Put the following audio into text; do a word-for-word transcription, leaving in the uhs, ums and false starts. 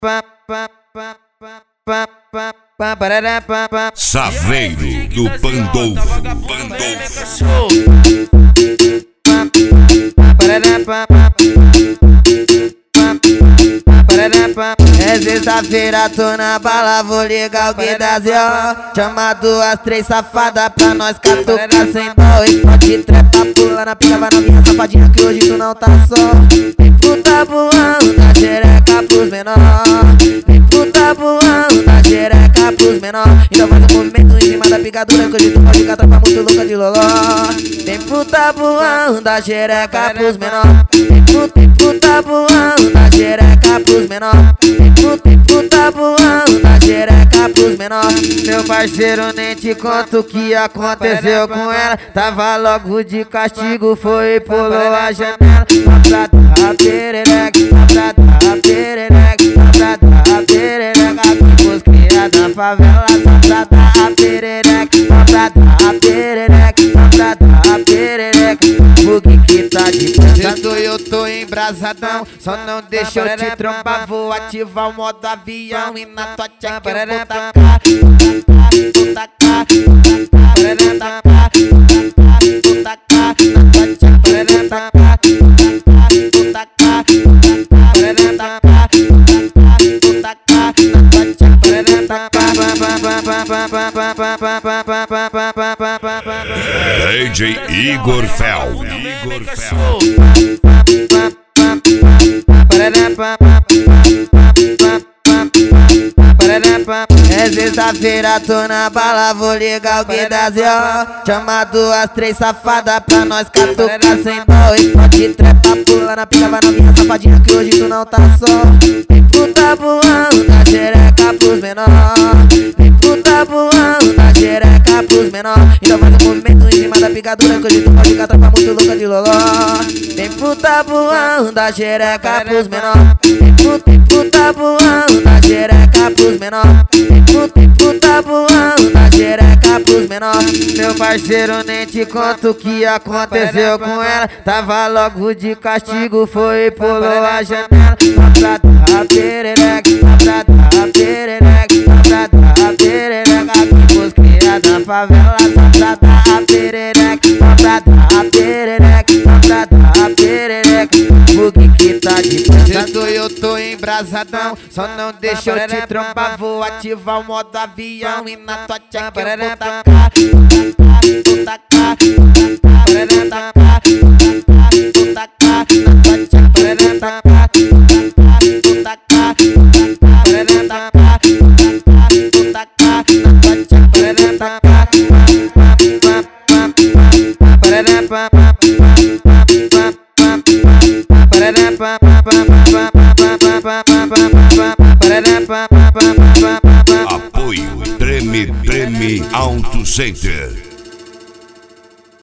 Saveiro do Pandolfo. É sexta-feira, tô na bala, vou ligar o Gui da Z O. Chama duas, três safadas pra nós catucar sem dó. E pode trepa, pula na pica, vai na minha safadinha que hoje tu não tá só. Vem puta voando da xereca pros menor. Vem puta voando da xereca pros menor. Então faz um movimento em cima da picadura que hoje tu pode catar pra muito louca de loló. Vem puta voando da xereca pros menor. Vem puta, vem puta voando da xereca pros menor. Vem puta, vem puta voando da xereca pros menor. Meu parceiro, nem te conto o que aconteceu com ela. Tava logo de castigo, foi e pulou a janela. Só pra dar perereca, só pra dar perereca, só pra dar perereca. Que os cria da favela, só pra dar perereca, só pra dar perereca, só pra dar perereca. O que que tá de pensa? Eu tô embrasadão, só não deixa eu te trombar. Vou ativar o modo avião e na tua tcheca eu vou tacar, vou tacar, vou tacar, vou tacar, na tua tcheca eu vou tacar, vou tacar, vou tacar, vou tacar, na tua tcheca eu vou tacar. D J Igor Fel. Igor Fel. É sexta-feira, tô na bala, vou ligar o Gui da Z O. Chama duas, três safadas pra nós catucar sem dó. E pode trepa, pula na pica, vai na minha safadinha que hoje tu não tá só. Vem puta voando da xereca pros menor. Vem puta voando da xereca pros menor. Então faz um movimento em cima da picadura que hoje tu pode catar pra muito louca de loló. Vem puta voando da xereca pros menor. Vem puta, vem puta voando da xereca pros menor. Vem puta, vem puta voando da xereca pros menor. Meu parceiro, nem te conto o que aconteceu com ela. Tava logo de castigo, foi e pulou a janela. Só pra dar perereca, só pra dar perereca, só pra dar perereca. Que os cria da favela, só pra dar perereca, só pra dar perereca, só pra dar perereca. O que que tá de pensa? Eu tô embrasadão, só não deixa eu te trombar. Vou ativar o modo avião e na tua tcheca eu vou tacar, vou tacar, vou tacar, vou tacar, na tua tcheca eu vou tacar, vou tacar, vou tacar, vou tacar, na tua tcheca eu vou tacar. Apoio Treme Treme Auto Center.